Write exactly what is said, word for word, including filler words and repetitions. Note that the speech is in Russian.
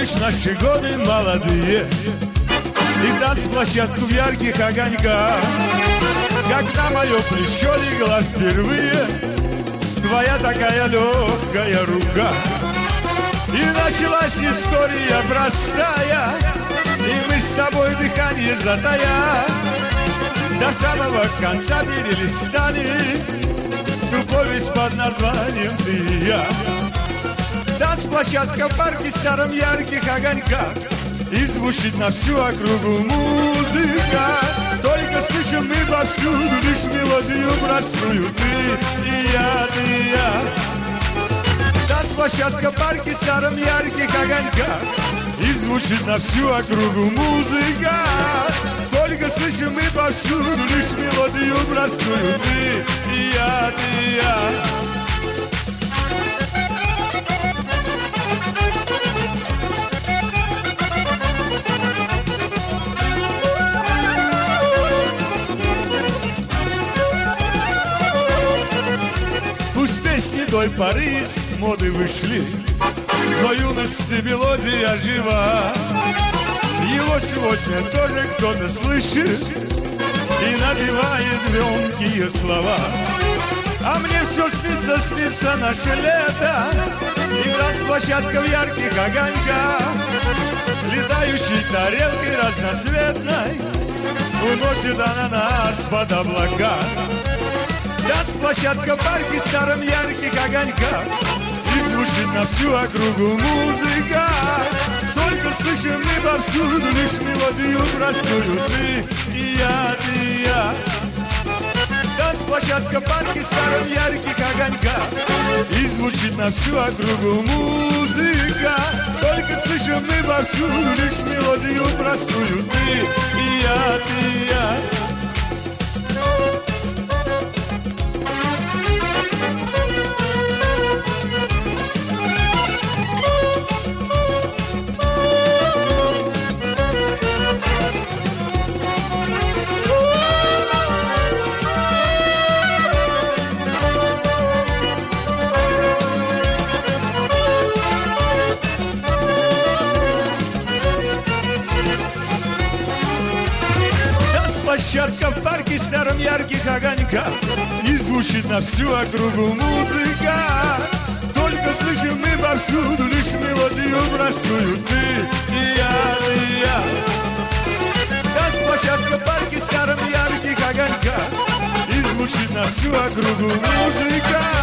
Помнишь наши годы молодые и танцплощадку в ярких огоньках, как на мое плечо легла впервые твоя такая легкая рука. И началась история простая, и мы с тобой дыхание затая до самого конца перелистали ту повесть под названием «Ты и я». Танцплощадка в парке старом ярких огоньках, и звучит на всю округу музыка. Только слышим мы повсюду лишь мелодию простую: ты и я, ты и я. Танцплощадка в парке старом ярких огоньках, и звучит на всю округу музыка. Только слышим мы повсюду лишь мелодию простую: ты и я, ты и я. Песни той поры с моды вышли, но юность мелодия жива. Его сегодня тоже кто-то слышит и напевает громкие слова. А мне все снится, снится наше лето и танцплощадка в ярких огоньках, летающей тарелкой разноцветной уносит она нас под облака. Танцплощадка в парке в старом ярких огоньках, и звучит на всю округу музыка. Только слышим мы повсюду лишь мелодию простую: ты и я, ты и я. Танцплощадка в парке в старом ярких огоньках, и звучит на всю округу музыка. Только слышим мы повсюду лишь мелодию простую: ты и я, ты и я. Площадка в парке в старом ярких огоньках, и звучит на всю округу музыка. Только слышим мы повсюду лишь мелодию простую: ты и я, ты и я. Танцплощадка в парке в старом ярких огоньках, и звучит на всю округу музыка.